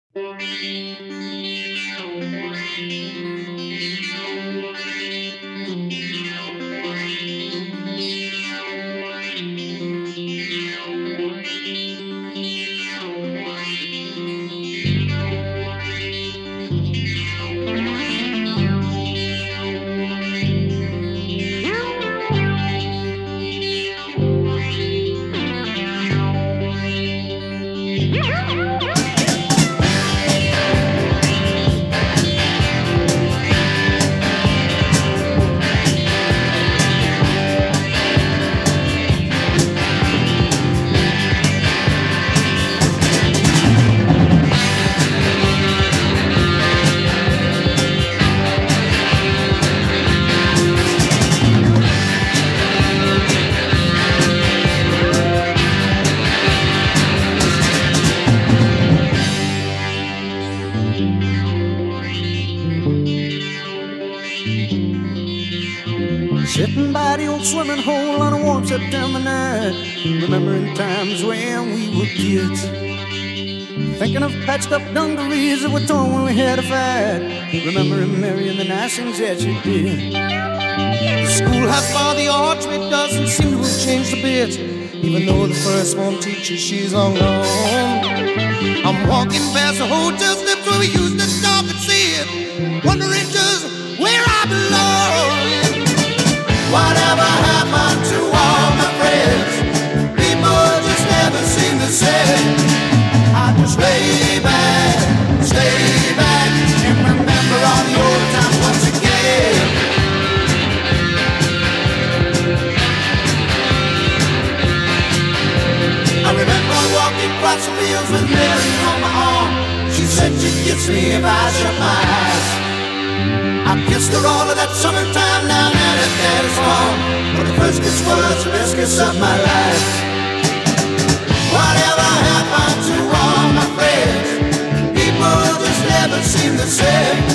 Sitting by the old swimming hole on a warm September night, remembering times when we were kids, thinking of patched up dungarees that were torn when we had a fight, remembering Mary and the nice things that she did. The schoolhouse by the archway doesn't seem to have changed a bit, even though the first one teaches she's long gone. I'm walking past the hotel steps where we used to stop and see it, wondering just where I belong. Whatever happened to all my friends? People just never seem the same. I just lay back, and remember all the old times once again. I remember walking across the fields with Mary on my arm. She said she'd kiss me if I shut my eyes. I kissed her all of that summertime down at her daddy's farm, but the first kiss was the best kiss of my life. Whatever happened to all my friends? People just never seem the same.